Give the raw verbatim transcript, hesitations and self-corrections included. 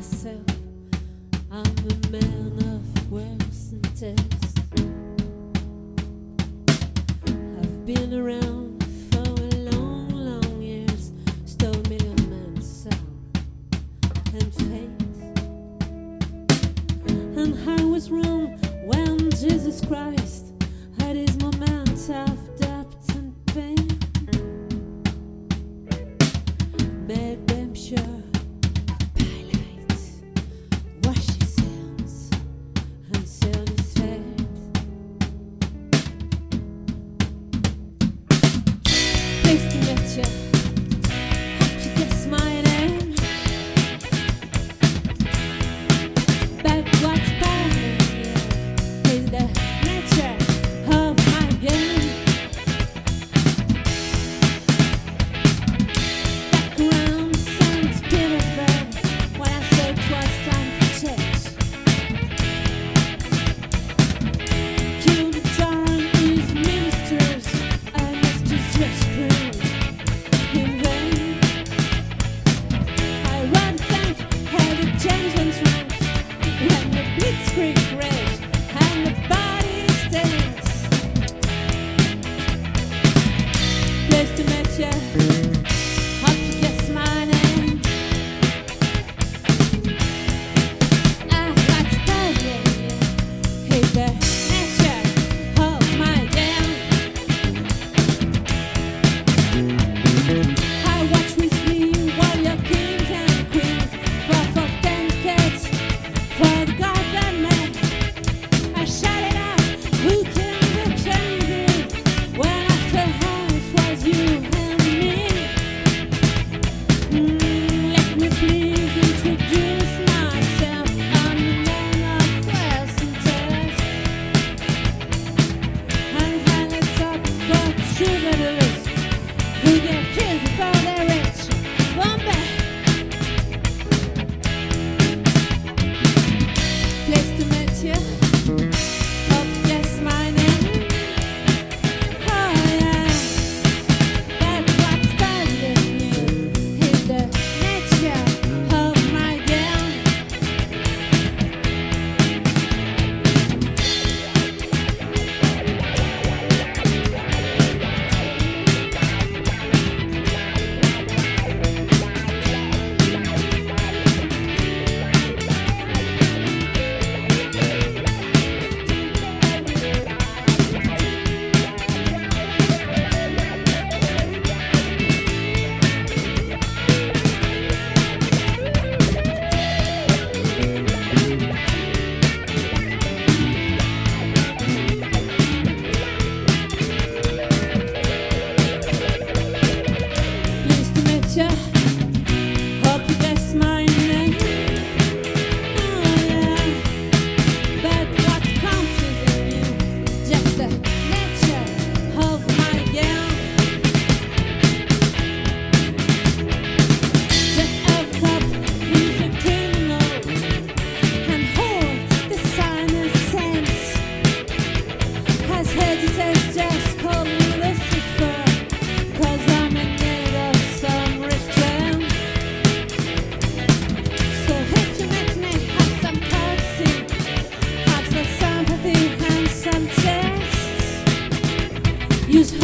myself. I'm a man of words and tests. I've been around for a long, long years, stole a million men's sorrow and fate. And I was wrong when Jesus Christ had his moments of doubt and pain. Made them sure Pilate wash his hands and sell his faith. Pleased to meet you. Hope you guess my name. But what's bothering you is the nature of my game. Back around Saint Petersburg when I said it was time for church. Killed the Tsar and his ministers, and left his rescue in vain. I rather think had a change and trance when the blitzkrieg raged and the body stains. Pleased to meet you. Hope you guess my name. Ah, what's bothering you is the nature of my game. I watch with me warrior kings and queens, for folk and kids, for the God that made. I shout it out, who can the change be when after all it was you and me? Mm, let me please introduce myself. I'm the man of words and tests. And hand it up for troubadours who get killed before they're rich. Bombay. Pleased to meet you. Hope you guess my name. Oh yeah. But what's bothering you is the nature of my game. Pleased to meet you. Hope you guess my name. Oh yeah. But what's confusing you is just the nature of my game. Just a cop, he's a criminal, and all the silent sense has heard it as just called Lucifer, 'cause I'm in need of some restraint. So if you let me have some courtesy, have some sympathy and some taste, use